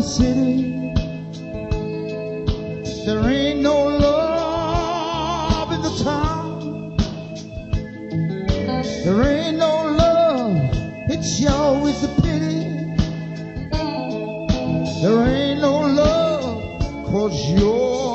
city. There ain't no love in the town. There ain't no love, it's always a pity. There ain't no love, 'cause you're